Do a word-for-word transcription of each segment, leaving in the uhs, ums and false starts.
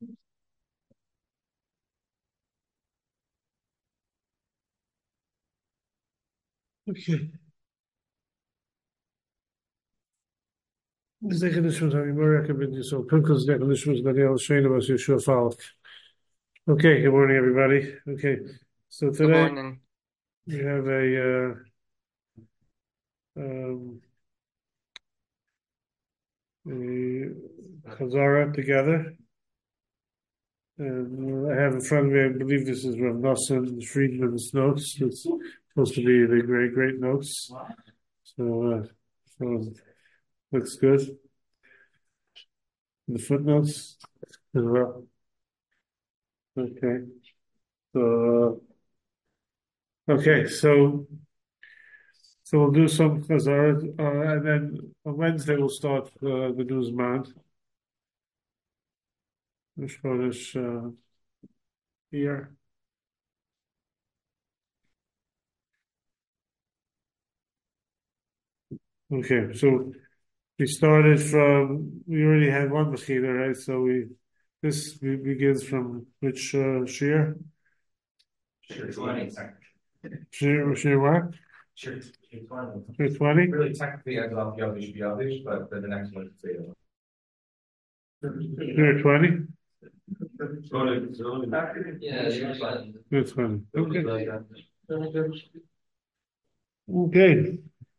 Okay. Biz de konuşmamız hani böyle yakabilir. So, Punkles de konuşmamız da diye şeyle was Yeshua Falk. Okay, good morning, everybody. Okay, so Good today morning. we have a uh, um, a Chazara together. And I have in front of me, I believe this is Rav Nosson Friedman's notes. It's supposed to be the great, great notes. So, uh, so looks good. The footnotes as well. Okay. So, uh, okay, so so we'll do some Chazar, uh, and then on Wednesday we'll start uh, the Newsman. Rosh Chodesh uh, here. Okay, so we started from, we already had one Mechila, right? So we, this we, begins from which uh, Shir? Sure, twenty. Shir, Shir what? Sure, twenty. Shir twenty? Really, technically, I love Yavish Yavish, but the next one is Zeta. Shir twenty? Yeah, you're fine. Shir twenty. Okay. Okay.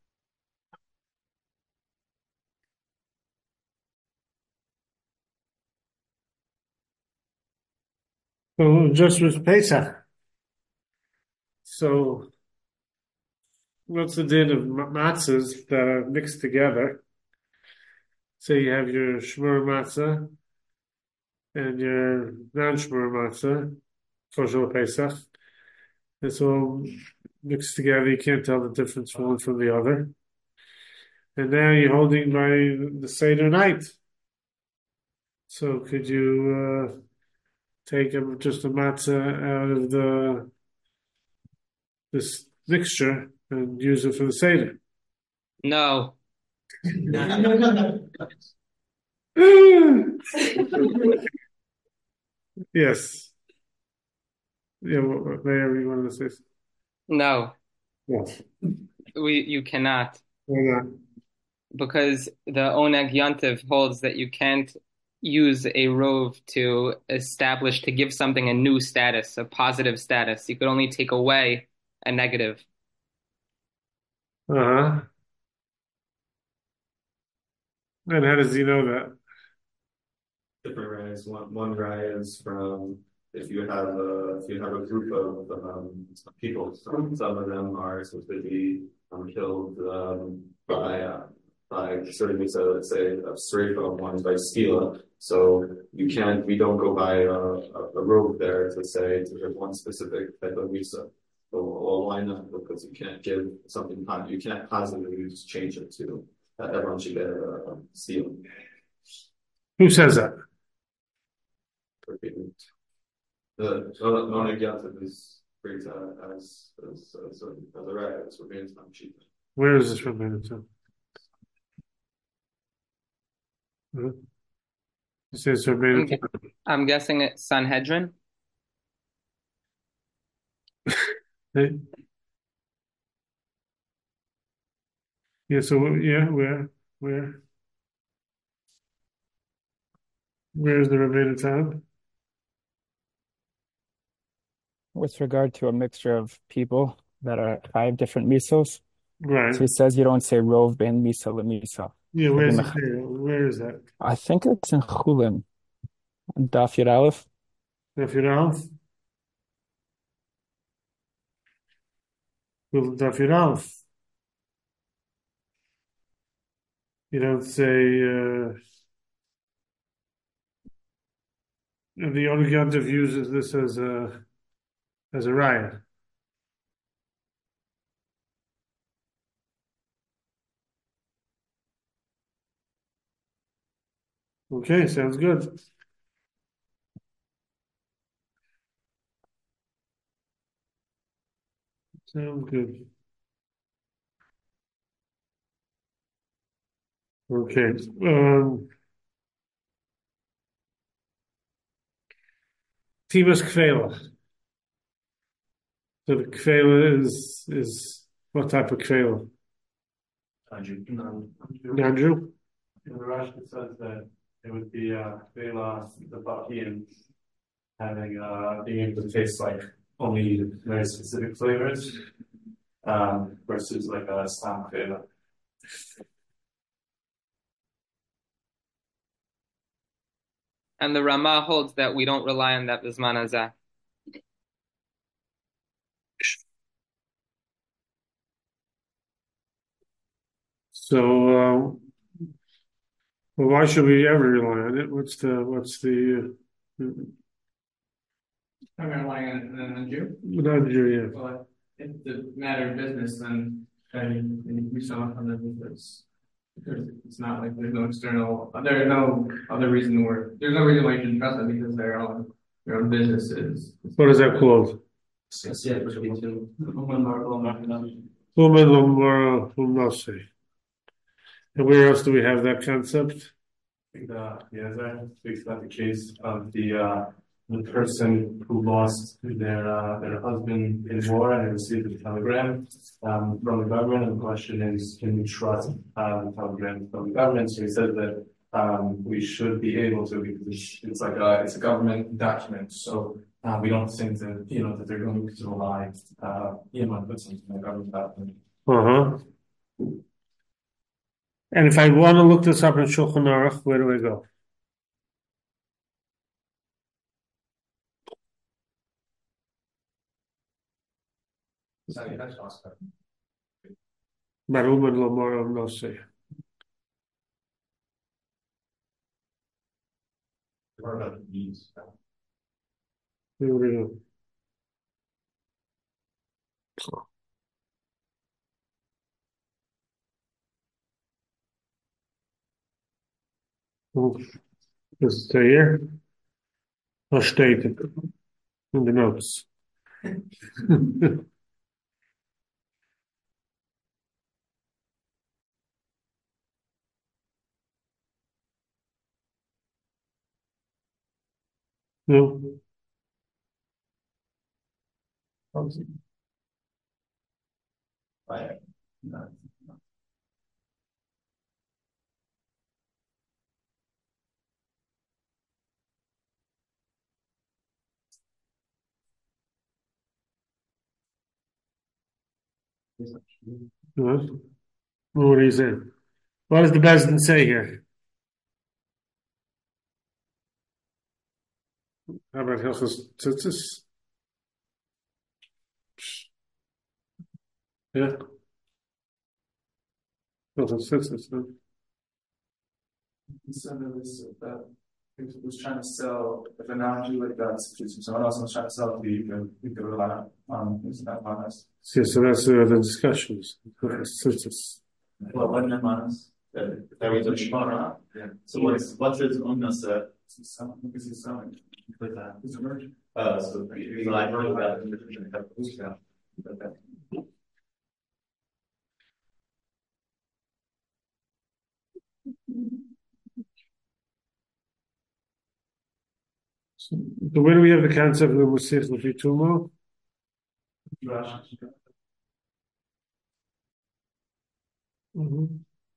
So just with Pesach. So what's the din of matzahs that are mixed together? Say you have your shmur matzah and your non-shmur matzah, kosher Pesach. It's all mixed together. You can't tell the difference from one from the other. And now you're holding by the Seder night. So could you uh, take a, just a matzah out of the this mixture and use it for the Seder? No. Yes. Yeah, Mayor, you wanted to say something? No. Yes. We you cannot. Why not? Because the Oneg Yontiv holds that you can't use a rove to establish, to give something a new status, a positive status. You could only take away a negative. Uh-huh. And how does he know that? Different rays. One one ray is from if you have a if you have a group of um, people. Some some of them are supposed to be um, killed um, by uh, by certain misa, let's say of Srefa, one is by Stila. So you can't. We don't go by a, a, a road there to say to have one specific type of misa. So, well, why not? Because you can't give something. You can't positively just change it to that everyone should get a, a seal. Who says that? The the non-Yontif is great uh, as as as a as a right as remains not cheap. Where is this related to? Huh? It says I'm, related gu- to. I'm guessing it's Sanhedrin. Hey? Yeah, so yeah, where where where is the related time? With regard to a mixture of people that are five different misos. Right. So he says you don't say rov ben misa lemisa. Yeah, where's it there? Where is that? I think it's in Chulin, Daf Yud Aleph. Daf Yud Aleph? Well, Daf Yud Aleph. You don't say uh, the Oligantiv uses this as a as a riot. Okay, sounds good. Sounds good. Okay. Um, Timas Kfela. So the Kfela is is what type of Kfela? Nandru? In the Rashi it says that it would be uh Vela the Bakian having uh being able to taste like only very specific flavors um versus like a stam Vela. And the Rama holds that we don't rely on that Bisman Hazeh. So, uh, well, why should we ever rely on it? What's the what's the uh, I'm relying on, on a Jew. Nandru? Yeah. Well, if the matter of business, then then you do something on the business. Because it's not like there's no external, there's no other reason where there's no reason why you shouldn't trust them because their own their own businesses. What is that called? Human Lomara Humnase. And where else do we have that concept? I think the Yezer speaks about the case of the uh the person who lost their uh, their husband in war and they received a telegram um, from the government. And the question is, can we trust uh, the telegram from the government? So he said that um, we should be able to because it's, it's like a it's a government document. So uh, we don't think that you know that they're going to rely uh, you know on put something in the government document. Uh huh. And if I want to look this up in Shulchan Aruch, where do I go? Maruman Lomara Humnase. What about these? Here we go. Oh, does it say here? Or stated in the notes? No. Right. No. No. What is it? What does the Bezdin say here? How about Hilchos Tzitzis? Yeah. Hilchos Tzitzis, no? Some of this that if it was trying to sell if an analogy like that if someone else was trying to sell to you, you could you could rely on is that honest? Yeah, so that's the other discussions. Hilchos Tzitzis. Well, when the manas, there was a shmara. Yeah. So what's what's his unnasa? It's selling because he's selling. With that. He's a merchant. Uh, so so I heard about it. So where do we have the concept of Musich Lefitumo? Mm-hmm.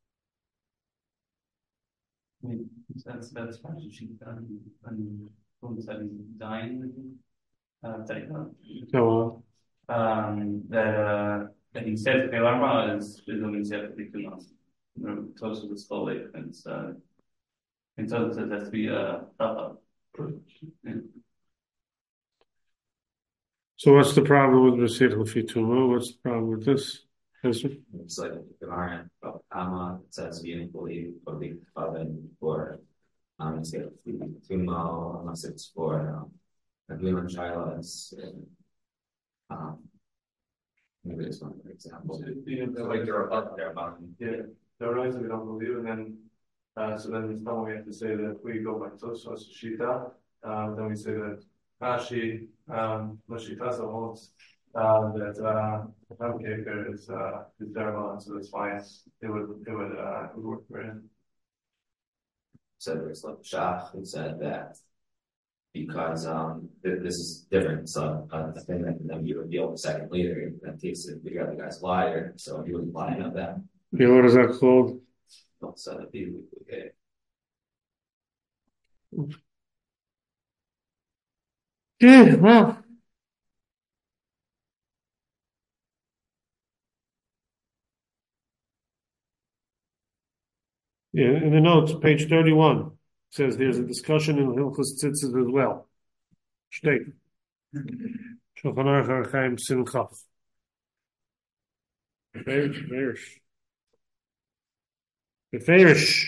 That's that's actually she done and from seven dying uh So, um that uh that he said the alarma is is only set to two months. Close to the skull lake and uh and so it says that's be a uh so what's the problem with Musich Lefitumo? What's the problem with this? Yes, sir? It's like the Gemara about Kama, it says you didn't believe for the Faven for um it's like Tumo, unless it's for um Naglim Shilas and um maybe this one for example. So like they're up there about Yeah, they're right that we don't believe, and then uh, so then it's not we have to say that if we go by Tosfos Shita, um, then we say that Rashi, um, Lashitasa holds uh, that uh, Hamkeker is uh, is Derma, so that's why it would it would uh, it would work for him. said it's like Shach who said that because um th- this is different. So uh, the thing that then you reveal the second later that takes it the other guy's liar, so he was lying on that. Yeah, what is that called? So that'd be okay. Yeah, well. Yeah, in the notes, page thirty-one, it says there's a discussion in Hilchos Tzitzit as well. State. Shulchan Aruch Orach Chaim Sin Chaf. Beferish, beferish. Beferish.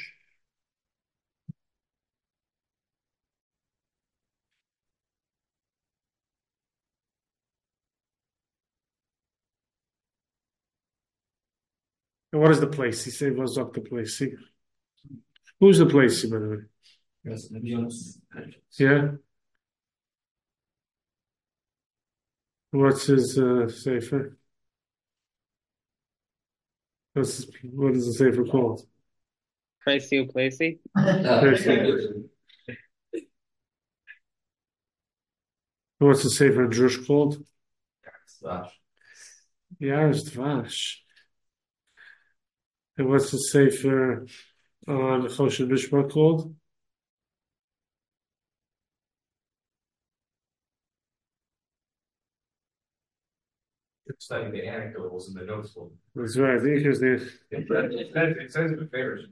And what is the place? He said, what's up the place? See? Who's the place, by the way? Yes, Nagion. Yeah? What's his uh, sefer? What's his, what is the sefer called? Pricey Placey. What's the sefer in Drush called? Slash. Yaris Dvash. And what's the sefer on Choshen Mishpah called? Studying the anecdotes in the notes book. That's right. I think it's the. It says it says it favors.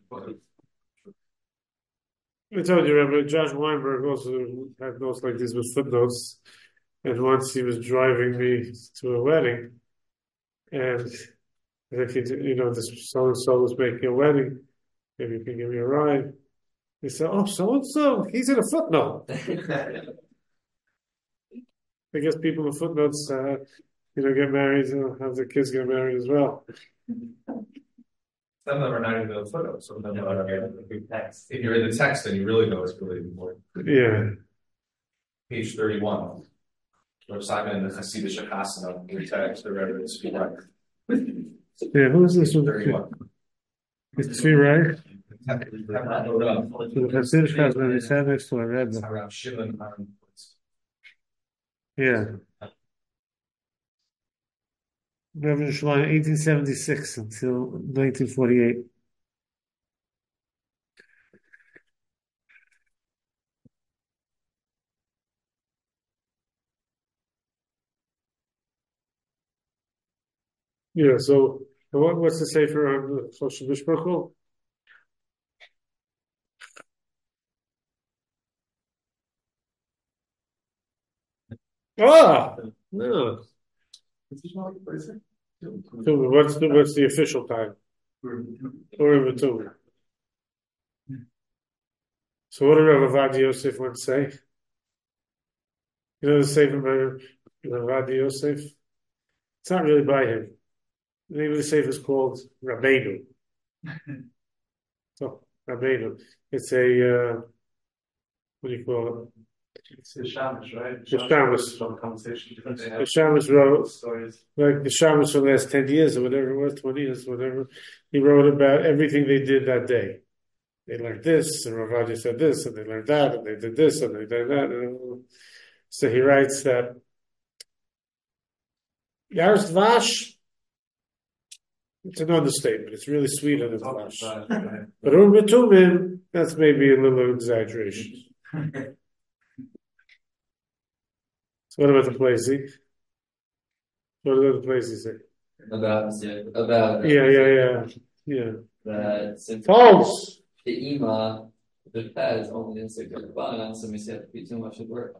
I told you, remember, Josh Weinberg also had notes like this with footnotes. And once he was driving me to a wedding, and I think, you know, this so and so was making a wedding. Maybe you can give me a ride. He said, "Oh, so and so, he's in a footnote." I guess people in footnotes, uh, you know, get married and have their kids get married as well. Some of them are not even in the footnotes. Some of them are in the text. If you're in the text, then you really know it's really important. Yeah. Page thirty-one. Where Simon and Hasidic Shachasana in text, the reverend speak right. Yeah, who is this one? thirty-one. It's three, right? So the Hasidic Chazan is had next to a Rebbe. Around Shimon. Yeah. Reverend Shlomo, eighteen seventy-six until nineteen forty-eight. Yeah, so what, what's the sefer on the Choshen Mishpah called? Ah, no. What's the what's the official time? Urim and Tumim. So what did Rav Avad Yosef once say? You know the sefer by Rav Avad Yosef? It's not really by him. The name of the sefer is called Rabbeinu. So Rabbeinu. It's a uh, what do you call it? It's the Shamish, right? The Shamish. Some conversation. The Shamish wrote, Stories. like the Shamish for the last ten years or whatever it was, twenty years, whatever. He wrote about everything they did that day. They learned this, and Rav Adi said this, and they learned that, and they did this, and they did that. And so he writes that Yaris Dvash, it's an understatement. It's really sweet on the Dvash. But Urim Tumim, that's maybe a little exaggeration. So what about the Placey? What about the Placey say? About yeah, about Yeah, yeah, yeah, yeah. that since False. the Ima, the Pez only in six Rabbanan, so we said be too much at work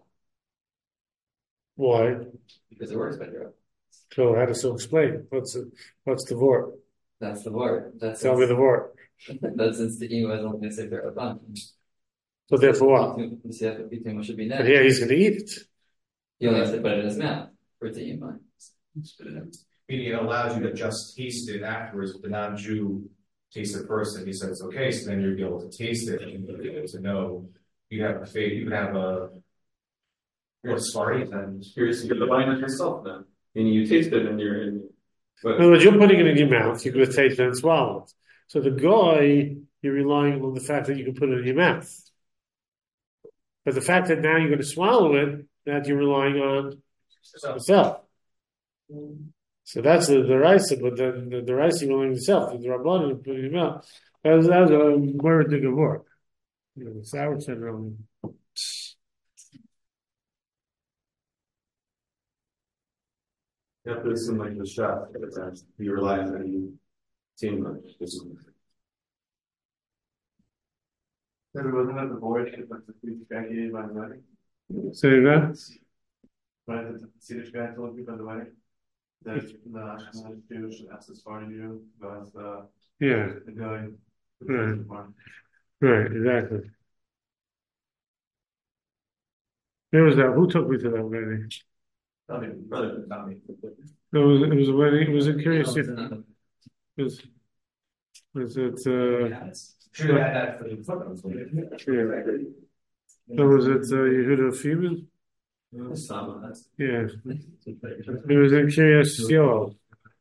Why? because it works better. So how does it explain? What's the what's the vort? That's the word. That's Tell me the vort. that's since the Ima is only in six Rabbanan. So therefore what? We said be too much should be But net. here he's going to eat it. He only has to put it in his mouth for the Ima. Just put it in. Meaning it allows you to just taste it afterwards, but the non-Jew taste it first, and he says, okay, so then you'll be able to taste it, and you'll be able to know you have a faith, you have a what sorry, and You're, you're divine it yourself then. Meaning you taste it and you're in. But In other words, you're putting it in your mouth, you're going to taste it and swallow it. So the guy, you're relying on the fact that you can put it in your mouth. But the fact that now you're going to swallow it, that you're relying on yourself. So that's the the rice, but then the, the rice you're relying on yourself. The rabbanon and putting him out. That was that was a more bigger work. You know, the sour children. You have to assume like the chef, that you rely on any team like this. There wasn't that the boy should like the Swedish guy gave by the wedding. Say that. Right, the Swedish guy told you by the wedding. That the national Jewish accessory you was uh Yeah. the guy. Right. Right, exactly. There was that. Who took me to that wedding? Brother, not me. It was it was a wedding. It was a curious. It was was it? Uh, Sure, they had that for the photos. yeah. So was it uh, Yehuda Feeman? Yeah. It was a curious show.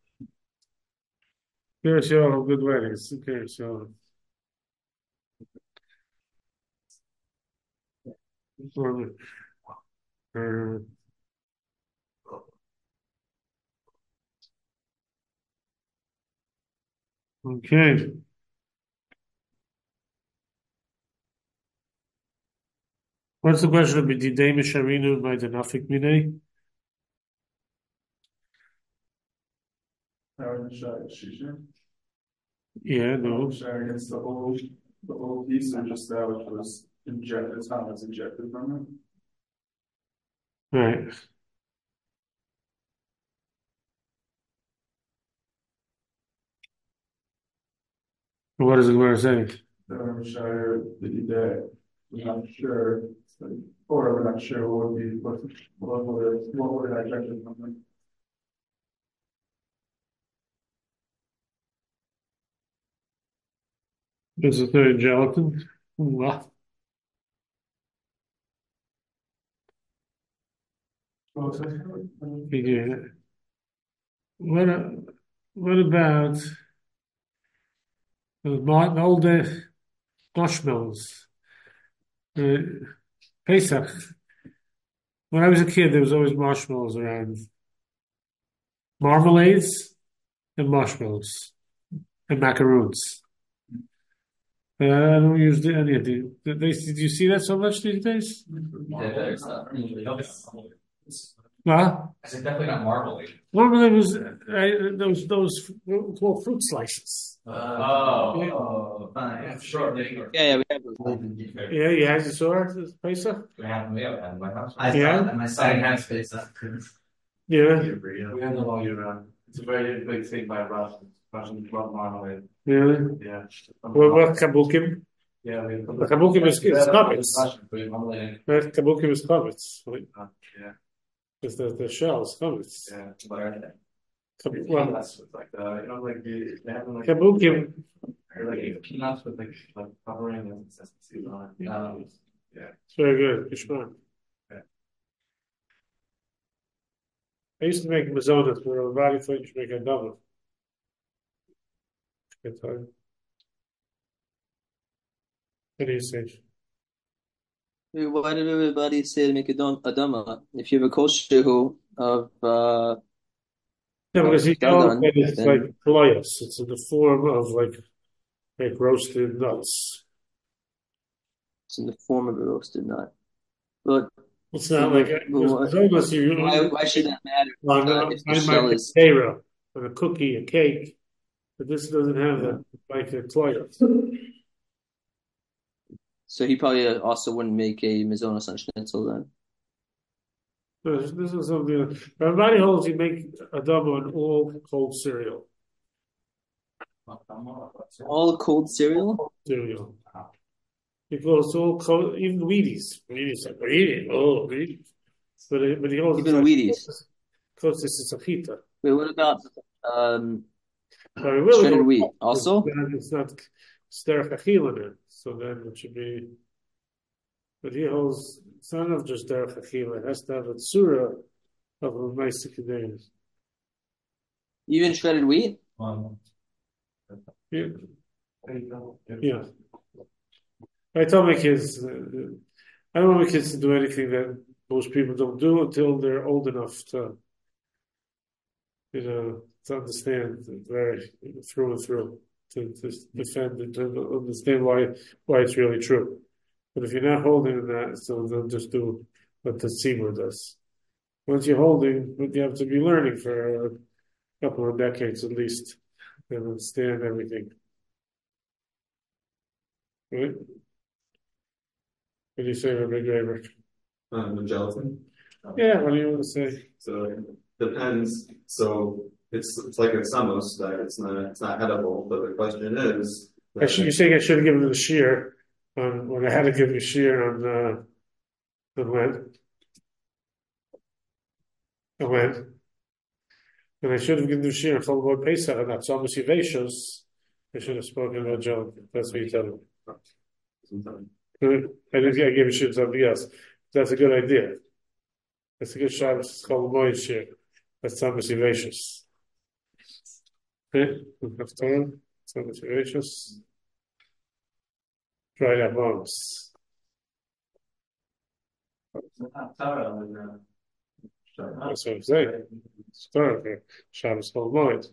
Curious show of good weddings. Curious show. Uh, okay. What's the question of B'didei Misharinu by the Nafik Minei? Yeah, no. Sharing against the whole, the whole piece, or just that which was injected, it's not what's injected from it. Right. What does the Gemara say? The Shire, the day, we're not sure, or we're not sure what would be, what, what would it, what would it injected from it. Is it the gelatin? Wow. Yeah. What, uh, what about the Martin older marshmallows? Uh, Pesach. When I was a kid, there was always marshmallows around. Marmalades and marshmallows and macaroons. Uh, I don't use the, any of the. Did, they, did you see that so much these days? Huh? I said definitely not marmalade. Marmalade was uh, those those little fruit slices. Uh, oh, yeah. oh, fine. Yeah, sure. Yeah, yeah, we have those. Yeah, you had saw this Pesach? We have them. Yeah, in my house. I Yeah. thought my son has space. Yeah. We have them all year round. It's a very big thing by Russians. Russians love marmalade. Really? Yeah. What about kabukim? Yeah, we have The kabukim is is chametz. marmalade. Right? Kabukim is chametz. Right? Yeah. It's the the shell is chametz. Yeah. What are they? Kab- Well, That's like the, you know, like the, they have like, kabukim. or like peanuts with like, like covering and consistency on it. Um, yeah. It's very good. Kishman. Yeah. I used to make mazonas for a body thought you should make a double. Good time. What do you say? Why did everybody say to make a dam- Adama? If you have a kosher who of uh, Yeah, because he Dagan, knows that it's then- like playas. It's in the form of like like roasted nuts. it's in the form of a roasted nut. But It's not like But what- unless you why, why should that matter? on, Uh, uh, if the I shell might is potato, on a cookie, a cake, but this doesn't have that like a playas. so he probably also wouldn't make a Mizonos on schnitzel then. This, this is something. Everybody holds you make a double on all cold cereal. All cold cereal? Cereal. Because all cold, even Wheaties. Wheaties like Wheaties. Oh, Wheaties. But it, but he holds Even Wheaties. Because this is a chita. Wait, what about um I mean, really, shredded wheat? Also? It's not sterech achila in it, so then it should be. But he holds it's not enough just derech achila. It has to have a tzura of a ma'aseh. Even shredded wheat? Yeah. Yeah. I told my kids, uh, I don't want my kids to do anything that most people don't do until they're old enough to, you know, to understand very through and through, to, to defend and to understand why why it's really true. But if you're not holding that, so they'll just do what the tzibur does. Once you're holding, you have to be learning for a couple of decades at least and understand everything. Right? What do you say, Rabbi Graber? Um, the gelatin. Yeah, what do you want to say? So it depends. So it's it's like a samos that it's not it's not edible. But the question is, I should, you're saying I should have given it a shear on when I had to give you a shear on uh, on when? On when? And I should have given you a shear on Chol Moed Pesach and that's almost Yevashos. I should have spoken about John. That's what you tell me. I didn't I gave a shear to somebody else. That's a good idea. That's a good Shabbos. It's called Moed shear. That's almost Yevashos. Okay? Haftarah. It's almost Yevashos. Dried up bones. That's what I'm saying. Start for Shabbos Chol Moed.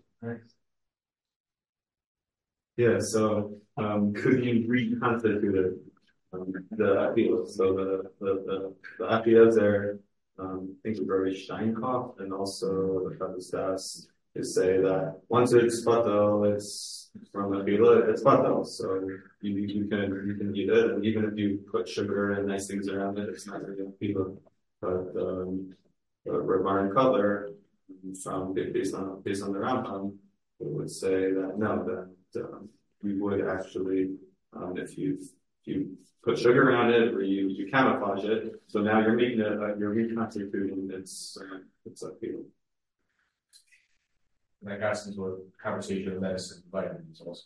yeah. So um, could you reconstitute um, the afilas? So the the the, the afilas are um, I think of Rabbi Steinkopf and also the Chavos is say that once it's batel, it's from afila, it's batel. So you you can you can eat it, and even if you put sugar and nice things around it, it's not really afila. But um, Rav Cutler, from based on based on the Rambam, would say that no, that um, we would actually, um, if you if you put sugar around it or you, you camouflage it, so now you're making it uh, you're reconstituting its uh, its appeal. And that got into a conversation of medicine, vitamins also.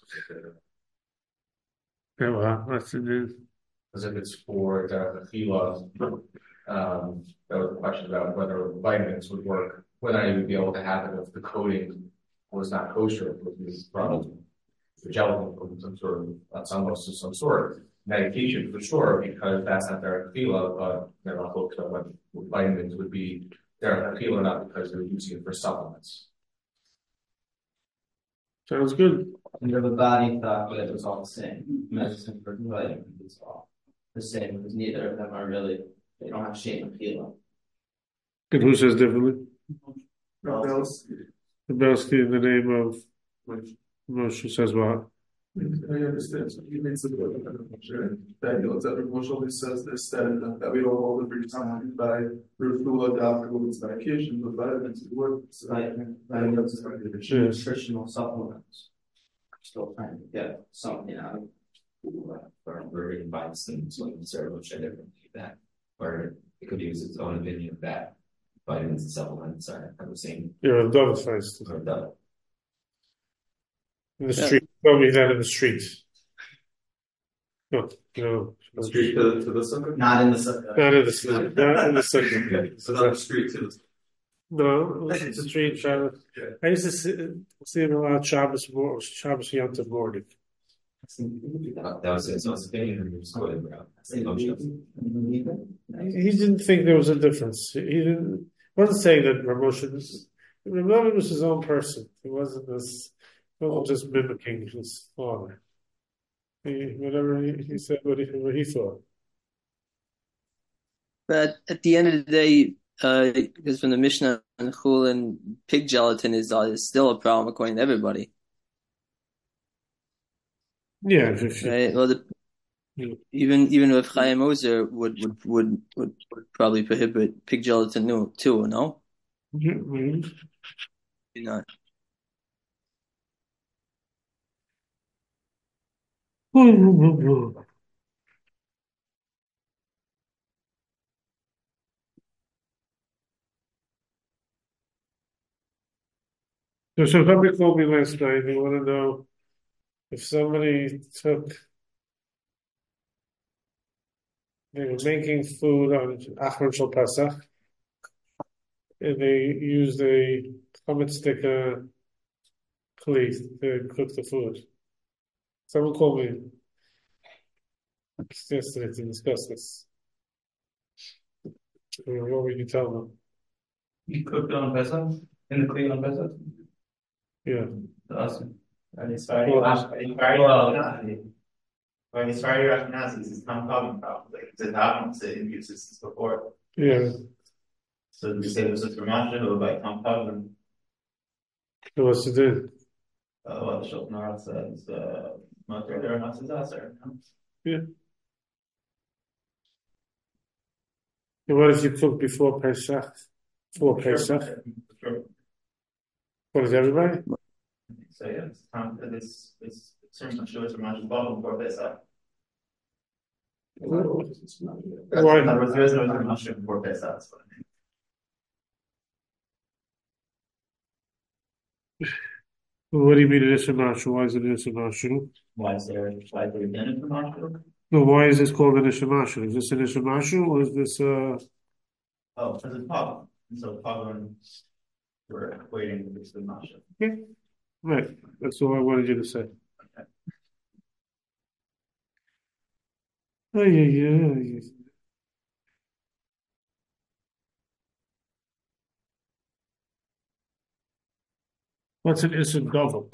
Yeah, well, what's it do? Because if it's for the Achila, um, that was a question about whether vitamins would work, whether you would be able to have it if the coating was not kosher, it would be from the gelatin from some sort of, not some, most of some sort of medication for sure, because that's not their Achila, but they're not hooked on what vitamins would be their Achila, not because they're using it for supplements. Sounds good. And the body thought that it was all the same. Medicine for vitamins is all the same because neither of them are really, they don't have shape and feel. And who says differently? Belsky. Belsky in the name of Moshe says what? I understand. So he makes a good that you know, that Moshe always says this that, that we don't hold it for time by Rufula doctor with medication, but vitamins it works. Right. Vitamins are nutritional supplements. Still trying to get something out of or we're buying some supplements or which I differently that, or it could use its own opinion that vitamins and supplements are, are the same. You're a dove first. Or dove. In the Yeah. street. Tell me that in the street. No, no. The street to, to the sukkah? not in the sukkah. Not in the street. Not in the second. So not the street to the No, it's the street Shabbos. I used to see, see him a lot Shabbos, mor- Shabbos Yom Tov morning. That, that was his own opinion, and he was quoting about. He didn't think there was a difference. He didn't wasn't saying that promotion was Rabbi was his own person. He wasn't this he wasn't just mimicking his father. He, whatever he, he said what he what he thought. But at the end of the day, uh, because from the Mishnah and Chul and pig gelatin is, uh, is still a problem according to everybody. Yeah, if you, Right? Well, the, Yeah. even even if Chaim Ozer would would, would would would probably prohibit pig gelatin no, too, no? Mhm. Maybe not. So somebody called me last night. They want to know if somebody took, they were making food on Achron Shal Pesach, and they used a chametz stick uh, kli to cook the food. Someone called me yesterday to discuss this. Uh, What would you tell them? You cooked on Pesach? In the clean on Pesach? Yeah. Awesome. When you start Well, when you start your when you start your Ashkenazis, it's not common problem. Like it's a dominant say in uses this before. Yeah. So we say this is from Ashkenaz or by Tom Covenant. So what's the din? Uh, what the Shulchan Aruch says, uh, Motor or not says Aser. Yeah. And what if you cook before Pesach? Before Pesach? Sure. What is everybody? So yeah, it's time this this certain Shavuos or Mashal Bavim before Pesach. Why? In other words, there is no Mashal before Pesach. That's what I mean. What do you mean it is a marshal? Why is it a marshal? Why is there why is there a dinner for Mashal? No, why is this called an Isha marshal? Is this an Isha marshal or is this uh Oh, because it's Pavim. And so Pavim we're equating with the Mashal. okay. Right. That's all I wanted you to say. Oh, yeah, yeah, yeah. What's an Issa Dovuk?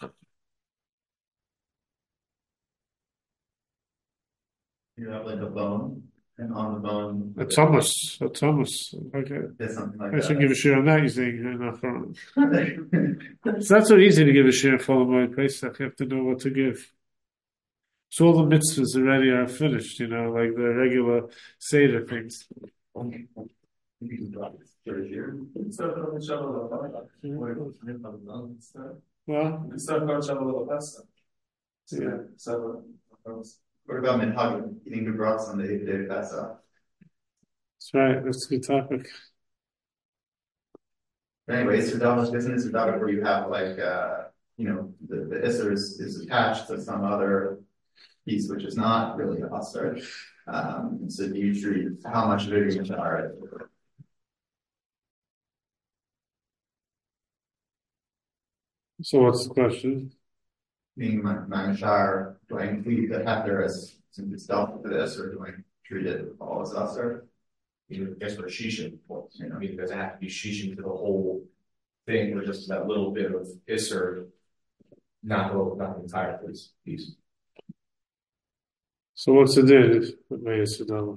You have like a bone, and on the bone. A Thomas. A Thomas. Okay. There's something like I that. should give a share on that, you think? Enough from It's not so easy to give a share followed by Pesach. You have to know what to give. So all the mitzvahs already are finished, you know, like the regular Seder things. Well, Yeah. What about minhagim? Eating good broths on the eighth day of Pesach. that's right. That's a good topic. But anyway, Isser Davos isn't Isser Davos where you have like uh you know the, the Isser is, is attached to some other piece which is not really a Husser. Um so do you treat how much of it is Mashar? So what's the question? Being my, my Mashar, do I include the Heter as since it's dealt with this, or do I treat it all as Husser? You know, guess what a shishim was, you know, I mean, it doesn't have to be shishim to the whole thing, but just that little bit of isser, not the whole, not the entire piece. piece. So what's the din with Meis Adama?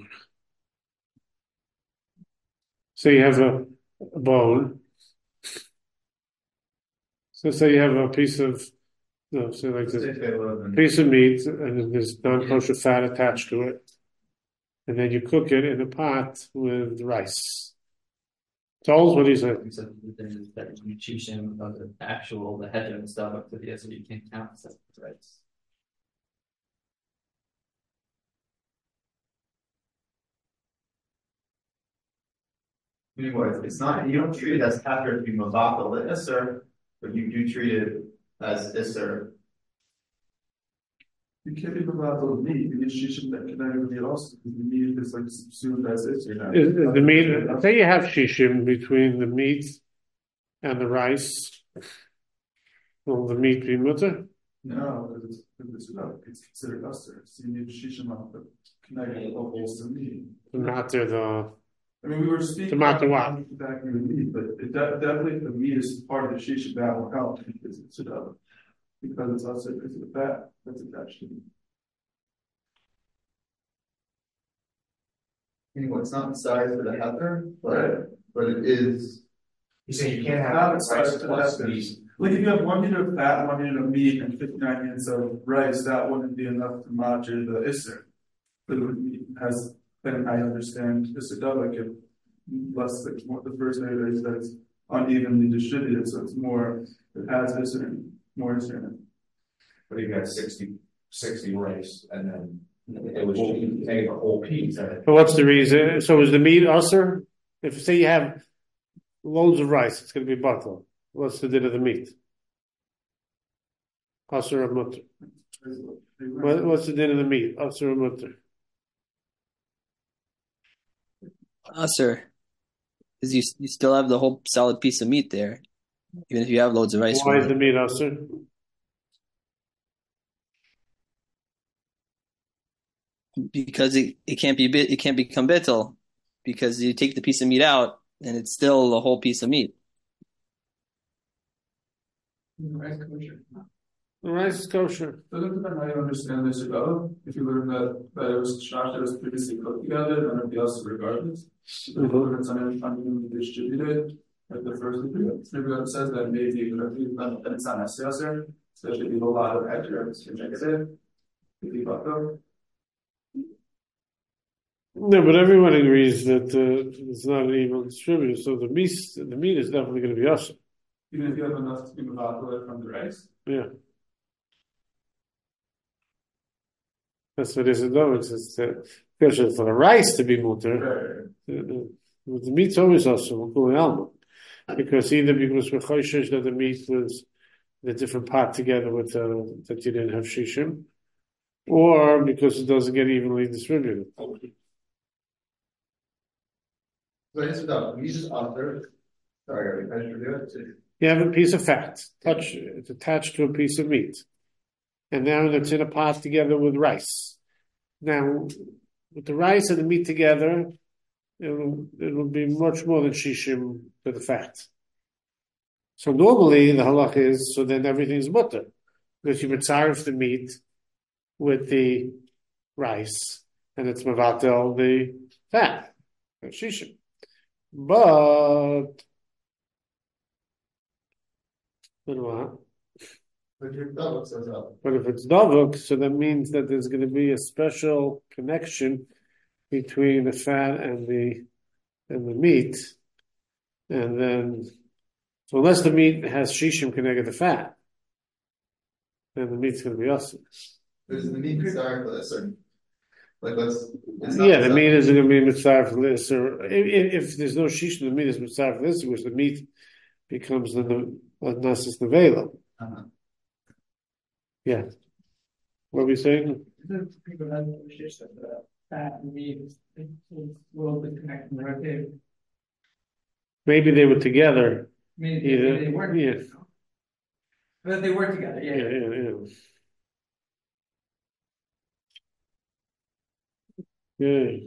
So you have a, a bone. So say you have a piece of, no, say like this, piece of meat, and then there's non-kosher fat attached to it, and then you cook it in a pot with rice. Charles, what do you say? You said that you choose him of the actual the head and stuff up to the so you can't count stuff, right? Anyway, it's not, you don't treat it as Heter to be Mavatal Isser, but you do treat it as Isser. You can't be about the meat. You shishim that can never be also because the meat is like subsumed as it. Is, is the meat, say you have shishim between the meat and the rice. Will the meat be mutter? No, because it's, it's, it's considered usher. So you need shishim out the connected levels to meat. Not to the. I mean, we were speaking about the what? Exactly the meat, but it de- definitely the meat is part of the shishim that will help because it's uh, because it's also because of the fat that's attached to it. Anyway, it's not the size of the Heter, but but it is. You say you can't have Not the rice size of the plus Heter. meat. Like if you have one unit of fat, one unit of meat, and fifty-nine units of rice, that wouldn't be enough to match the Isser. But it has, then I understand Isser Davik if less like more the first layer is that's unevenly distributed, so it's more it has Isser more Isser in it. But you got sixty, sixty rice, and then it was you take a whole piece. And But what's the reason? So is the meat usher? If say you have loads of rice, it's going to be butter. What's the din of the meat? Usher or mutter? What, what's the din of the meat? Usher or mutter? Usher, because you you still have the whole solid piece of meat there, even if you have loads of rice. Why is the meat usher? Because it, it can't be bit it can't become bittel because you take the piece of meat out and it's still a whole piece of meat. Rice kosher. The rice is kosher. Doesn't depend how you understand this about. If you learn that, that it was trash that was previously cooked together, then it'd be also regardless. If you learn it's unevenly distributed, like the first degree says that maybe that it's not necessary, especially if you have a lot of extras to make it. If you got them. No, but everyone agrees that uh, it's not an even distributed, so the meat, the meat is definitely going to be awesome. Even if you have enough to be evaporated from the rice. Yeah. That's what is it though. It's just uh, especially for the rice to be mutter. Right. Uh, the meat's always awesome, because either because we're choishish that the meat was in a different pot together with uh, that you didn't have shishim, or because it doesn't get evenly distributed. So I answered that. We just author. Sorry, I should do it. You have a piece of fat, touch it's attached to a piece of meat, and now it's in a pot together with rice. Now, with the rice and the meat together, it will it will be much more than shishim to the fat. So normally the halach is so then everything's butter because you mitzaref the meat with the rice and it's mevatel the fat, shishim. But But what? But your dovuk says that. But if it's dovuk, so that means that there's going to be a special connection between the fat and the and the meat, and then so unless the meat has shishim connected to the fat, then the meat's going to be awesome. There's the meat desire for this, or like let's. Yeah, the meat is going to be mitzvah for this, or if, if there's no shishim, the meat is mitzvah for this, which the meat becomes the nasis nevela. Uh-huh. Yeah. What are we saying? People have shishim that the fat and meat is a little bit connected, right? Maybe they were together. Maybe, Either, maybe they work. Yeah. But they work together. Yeah. Yeah, yeah, yeah. Yeah.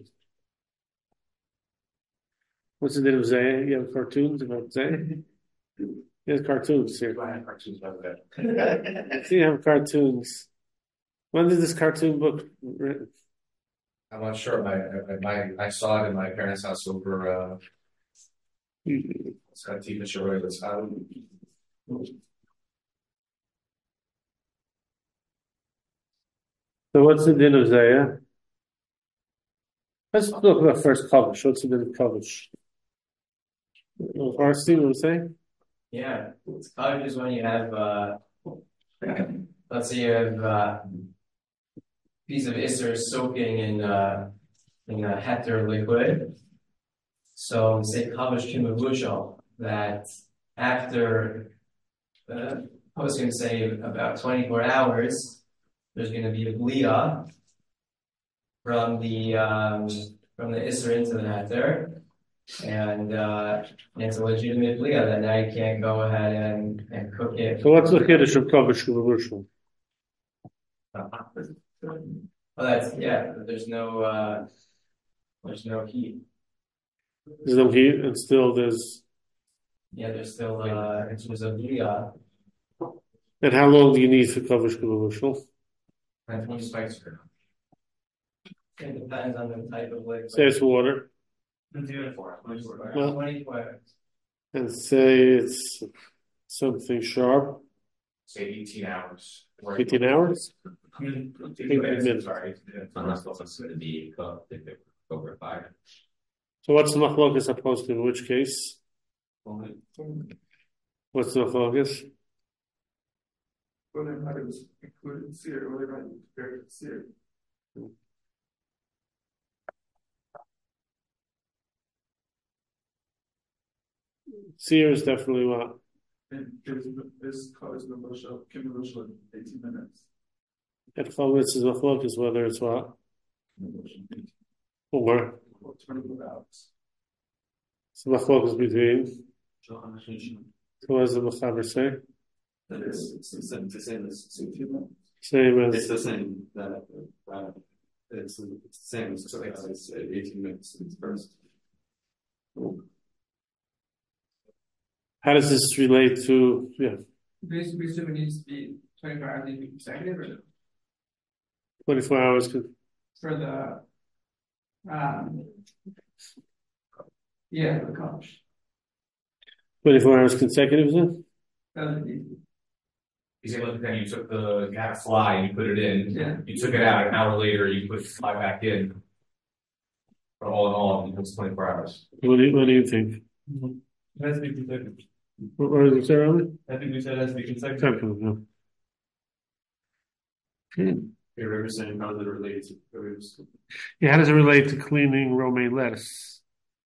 What's the name of Zay? You have cartoons about Zay? He has cartoons here. I have cartoons about that. So you have cartoons. When did this cartoon book written? I'm not sure. My, my, I saw it in my parents' house over, uh, it's got T V show. It's out. So what's the din of Zaya? Let's look at the first Kavish. What's the din of Kavish? Farsi, what I'm saying? Yeah, Kavish is when you have, uh, let's say you have uh, a piece of Isser soaking in, uh, in a heter liquid. So say Kavish Kimavushal, that after, uh, I was going to say about twenty-four hours, there's going to be a blia from the um, from the Isser into the heter, and uh, it's a legitimate blia that now you can't go ahead and, and cook it. So what's the Kiddush of Kavish Kimavushal? Well, that's, yeah, there's no, uh, there's no heat. There's no heat, and still there's. Yeah, there's still, uh, it was a blia. And how long do you need for Kavish Kimavushal? And twenty spikes. It depends on the type of liquid. Say it's water. twenty-four. Well, twenty-four. and say it's something sharp. Say eighteen hours. eighteen hours? eighteen minutes. Sorry. Unless it's going to be cooked if it over fire. So what's the machlokas opposed to in which case? What's the machlokas? Whether or not it was included in sear, or whether or not it was prepared in sear. Sear is definitely what? And there's this covers the Moshe, Kim Moshe in eighteen minutes. At Chavetz is machlokas whether it's what? Or? twenty-four hours. So machlokas between. So what does the Mechaber say? That is, it's the same, it's the same as eighteen minutes. Same as. It's the same, that, uh, it's, it's the same as, as eighteen minutes, it's first. How does this relate to, yeah, Basically, so it needs to be twenty-four hours need to be consecutive or twenty-four hours? Could, for the, um, yeah, the college. twenty-four hours consecutive, then? Doesn't need. You say, look, then you took the, you had a fly and you put it in. Yeah. You took it out, an hour later, you put the fly back in. But all in all, it's twenty-four hours. What do you, what do you think? It has to be consecutive. What, what did you say, Robert? I think we said it has to be consecutive. Consecutive, yeah. Okay. Okay, River saying how does it relate to rivers? Yeah, how does it relate to cleaning romaine lettuce?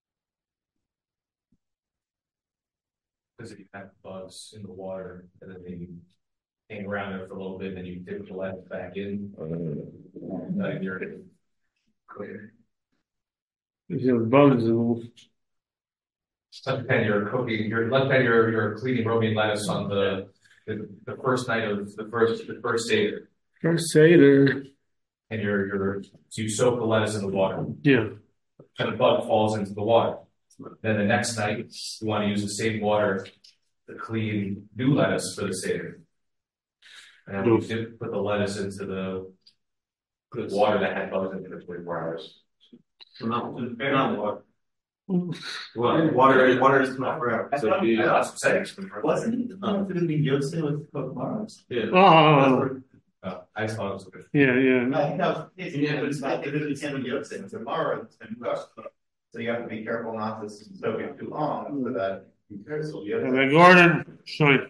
Because if you have bugs in the water and then they hang around there for a little bit, and then you dip the lettuce back in, uh, you're clear. If you have bugs in Let's pretend you're cooking, you're, let's pretend you're, you're cleaning romaine lettuce on the, the, the first night of the first, the first Seder. First Seder. And you're, you're, so you soak the lettuce in the water. Yeah. And the bug falls into the water. Then the next night, you want to use the same water to clean new lettuce for the Seder. And we dip, put the lettuce into the, the water that had bugs in it for twenty-four hours. Not, not water. Well, water, water is not forever. So if you, that's what I'm saying. Wasn't it? Um, didn't be Yosef with cooked Mars? Yeah. Oh, Oh, I just thought it was good. yeah, yeah. I think that was, yeah, but it's not, it is in Yosef, it's a Mara that's been cooked. So you have to be careful not to soak it too long so that. So you have And to- then Gordon, shine.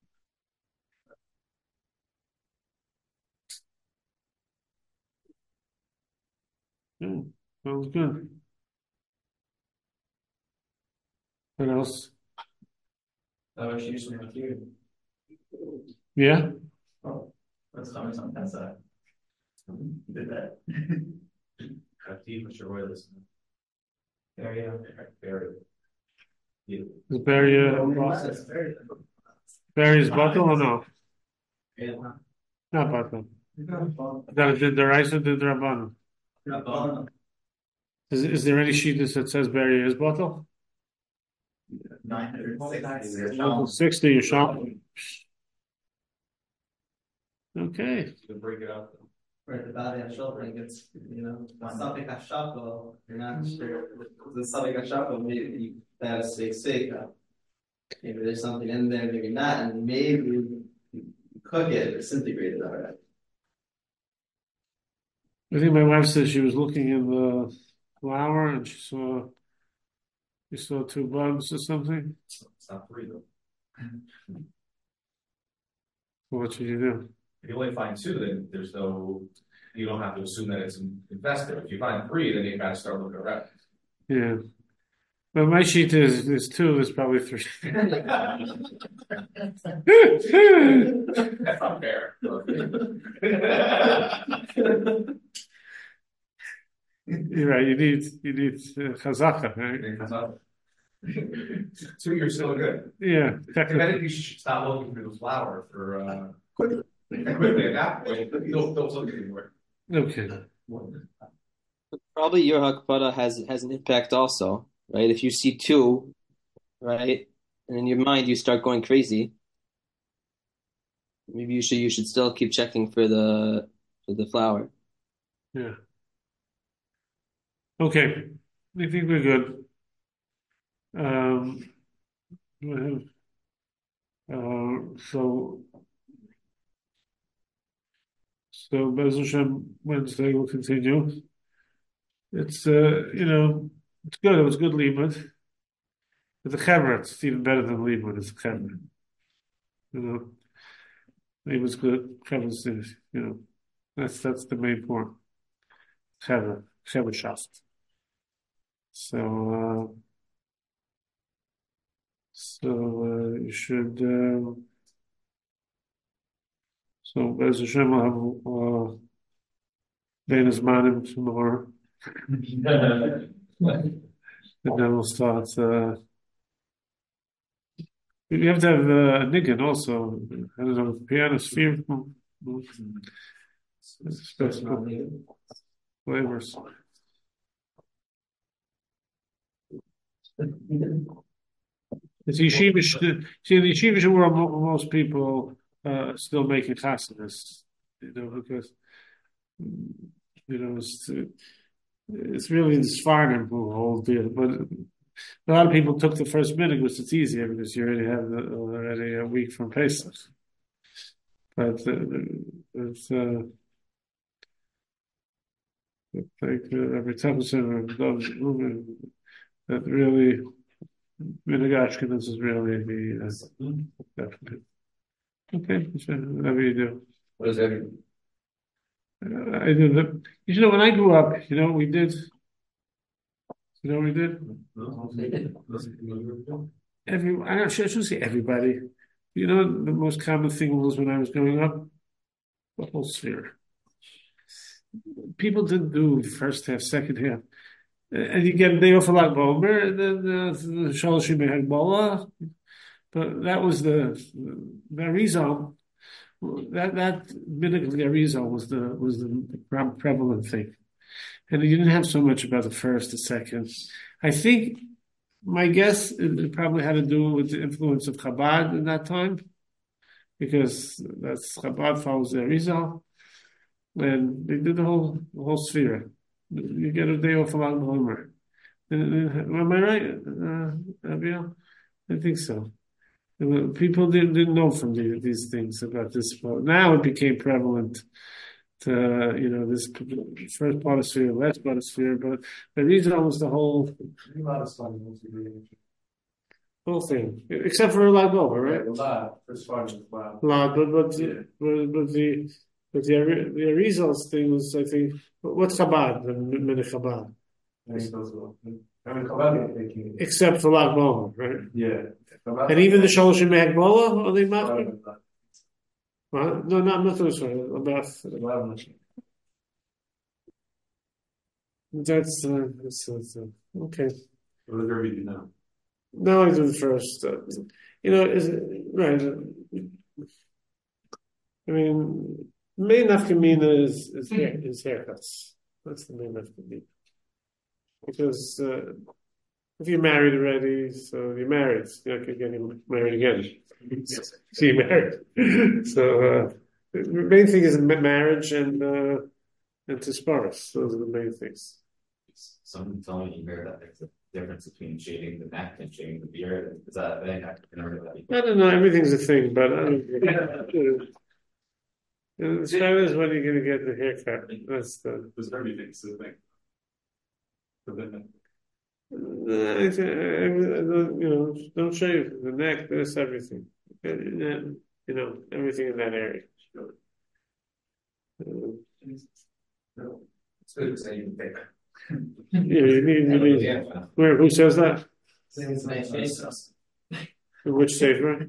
Yeah, sounds good. What else? That was usually with you. Yeah? Oh, that's not on that side. Did that. Cut deep, Mister Roy, listen. There you go. Very. Yeah. Is Barry, uh, Barry's bottle or no? Yeah. Not bottle. That did the rice or did the Rabbanon? Is, is there any sheet that says Barry is bottle? Nine hundred sixty. Sixty, you shop. Okay. You can break it up. Right, the body of shopping, it's, you know, something I shop, well, you're not sure. The something I shop, maybe you, that is steak steak. Maybe there's something in there, maybe not, and maybe you cook it, it's disintegrated already. I think my wife said she was looking in the flour and she saw she saw two bugs or something. It's not three though. What should you do? If you only find two, then there's no, you don't have to assume that it's infested. If you find three, then you gotta start looking around. Yeah. Well, my sheet is is two, there's probably three. That's not fair. You're right, you need you need uh, chazaka, right? Two, you're still good. Yeah, I technically. think you should stop looking for the flour for uh quickly. Quickly at that point, don't don't look anymore. Okay. Probably your hakpada has has an impact also, right? If you see two, right, and in your mind you start going crazy, maybe you should you should still keep checking for the for the flour. Yeah. Okay. I think we're good. Um well, uh, so so Bez Hashem Wednesday will continue. It's uh you know it's good. It was good limud. But the chevra, it's even better than limud. It's chevra. You know, limud's good. Chevra's you know that's that's the main point. Chevra, chevra shast. So uh, so uh, you should. Uh, so Bez Hashem will have uh, Ben Zmanim tomorrow. And then we'll start. Uh, you have to have uh, a niggin also. I don't know, piano sphere. Special flavors. It's yeshiva. See, the yeshiva where most people uh, still making chassidus, you know, because you know it's it's really the Sfardim who hold it, but a lot of people took the first minute because it's easier because you already have the, already a week from Pesach. But uh, it's uh, like uh, every time of those women that really Minhag Ashkenaz is really the uh, definite. Okay, so whatever you do. What does that mean? Uh, I do the. You know, when I grew up, you know what we did. You know what we did? Every I don't I shouldn't say everybody. You know, the most common thing was when I was growing up, the whole sphere. People didn't do the first half, second half. And you get a day off a lot of Omer, and then the Shalashim Hagbola. But that was the the Arizal. That that minhag Arizal was the was the prevalent thing, and you didn't have so much about the first, the second. I think my guess it probably had to do with the influence of Chabad in that time, because that's Chabad follows the Arizal, and they did the whole the whole sphere. You get a day off a lot of Homer. Am I right, uh, Abiel? I think so. People didn't, didn't know from the, these things about this. Now it became prevalent to, you know, this first part of sphere, last part of sphere, but the reason was the whole whole thing, except for Lag Boba, right? Lot, first part of wow. Lag, but but but, but the but the the results thing was, I think, what's Chabad, the minhag Chabad. I mean, Chabad, except for Lag Boba, right? Yeah. And even the Shalashim Hagbola, are they mafkin? Well, no, not not this one. About that's uh, that's, that's uh, okay. What does everybody do now? No, I do the first. Uh, you know, is it right? I mean, main nafkamina is is, hair, is haircuts. That's the main nafkamina. Because uh, if you're married already, so you're married. You're not getting married again. So you're married. So uh, the main thing is marriage and uh, and tisparos. Those are the main things. Someone told me you heard that there's a difference between shaving the neck and shaving the beard. Is that a thing? I never heard that before. I don't know. Everything's a thing, but I don't know. The style is when you're going to get the haircut. That's the. There's everything's a thing. Uh, I, I, I don't, you know, don't shave the neck, this, everything. You know, everything in that area. Uh, It's good to say you pick. yeah, you need, you need. Where? Who says that? Which safer?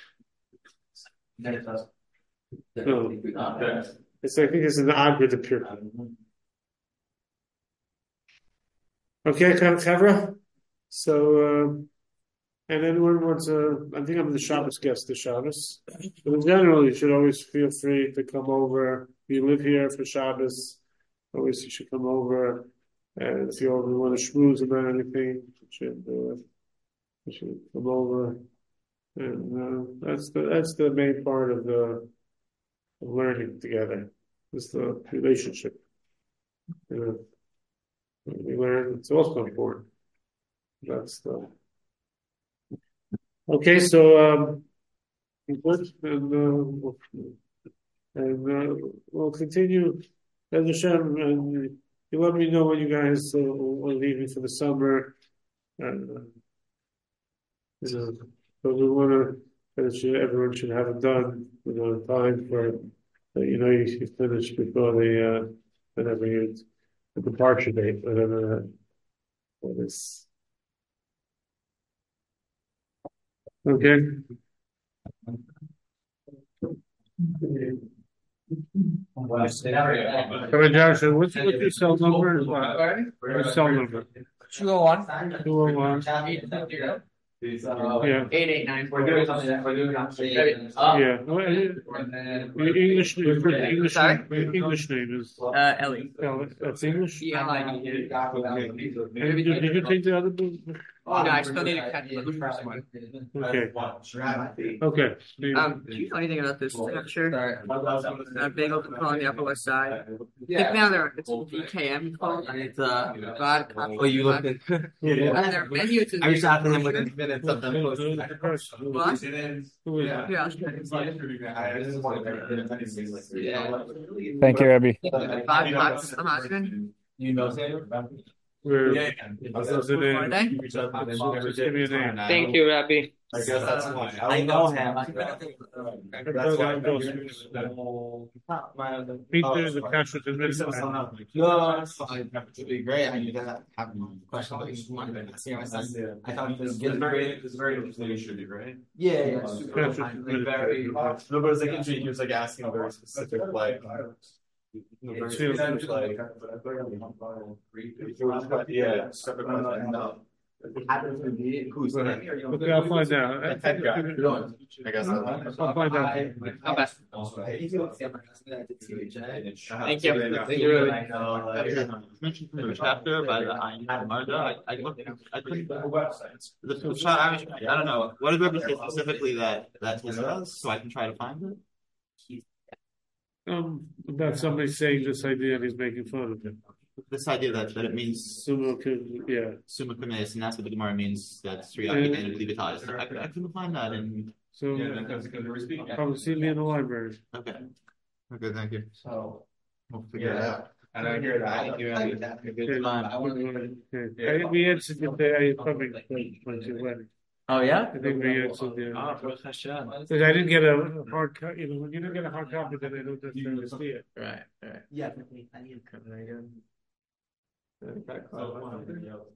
No. It's, I think it's an Agra the pure. Okay, Kavra. So, uh, and anyone wants to, I think I'm the Shabbos guest, the Shabbos. But in general, you should always feel free to come over. If you live here for Shabbos, always you should come over. And if you ever want to schmooze about anything, you should, uh, you should come over. And uh, that's the that's the main part of the of learning together. Is the relationship. You know, we learn. It's also important. That's the okay. So um, good, and uh, and uh, we'll continue. As Hashem, and you let me know when you guys uh, are leaving for the summer. And uh, you know, but we want to. That should, everyone should have it done, you know, in time for, uh, you know, you, you finish before the, uh, whatever you, the departure date, whatever that is. Okay. Come on, Joshua, what's, what's your cell number? What's your cell number? two oh one. two oh one. Yeah. Eight eight nine. We're doing something that we're doing on Yeah. Well, your English name. English Sorry? name. English name is. Uh, Ellie. Ellie. That's English. Yeah. Okay. And did, did you take the other book? Oh, no, I still need to catch the first one. Okay. Okay. Um, do you know anything about this structure? Uh, bagel control on the Upper West Side. Pick me out there. It's D K M called, and it's uh, God. Oh, you looked at. And their menu is. I reached out to him within minutes of them. What? Yeah. Yeah, I'll check it. Thank you, Abby. Five pots. I'm asking. You know Samuel? Where? Yeah. What's the name? Just give me a name. Thank you, Rabbi. I guess that's why. I know him. Peter, the cash with the middle. No, that's fine. It'd be great. I need to have a question. I thought this was very, it's very interesting. Should be right. Yeah, yeah. Super very. No, but it's like interesting. He was like asking a very specific like. Like, yeah. Who's Okay, I'll find out. I guess I'll find out. How about? Thank you. Thank you. Mentioned the chapter by the Ayin Marda. I I looked. I couldn't. The, the shot. I, was, I don't know. What did Rebbe say specifically that that test does? So I can try to find it. Um, about somebody saying this idea and he's making fun of it. This idea that, that it means Sumo, yeah, summa kumes, and that's what the Gemara means. That's three occupated levitas. I, I couldn't find that in. So come see me in the library. Okay. Okay. Thank you. So we'll figure it out. I don't hear that. Thank you. Have a good time. Okay. We answered the day I coming to your wedding. Oh yeah. I think we answered the. Oh, Baruch Hashem. Because I didn't get a hard copy. You know, when you don't get a hard copy, then I don't necessarily see it. Right. Right. Yeah. I need to come again.